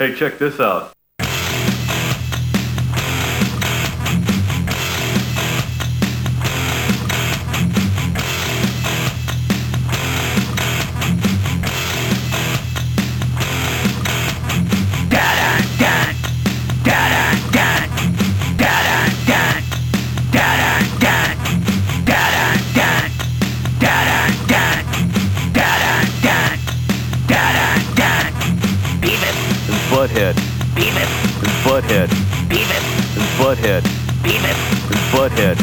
Hey, check this out. Butthead, Beavis, Butthead, Beavis, Butthead, Beavis, Butthead.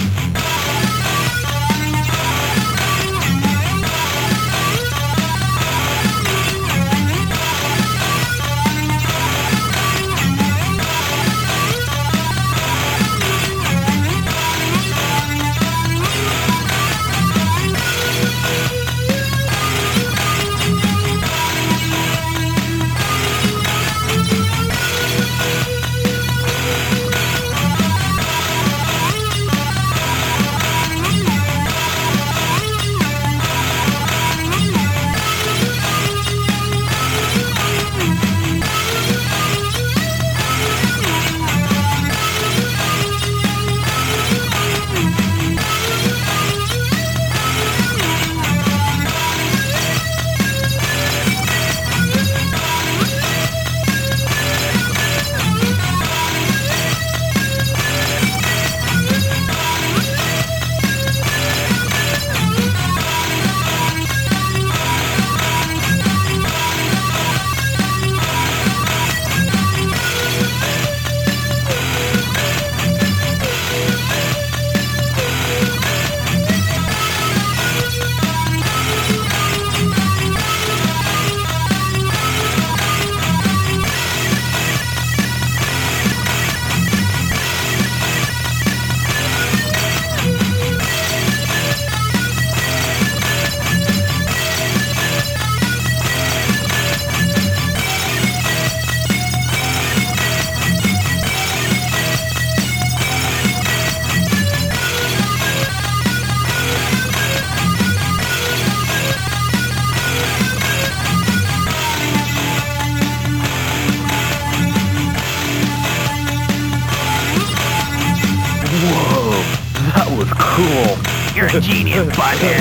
Whoa, that was cool. you're a genius, Butthead.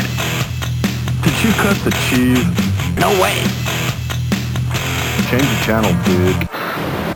Did you cut the cheese? No way. Change the channel, dude.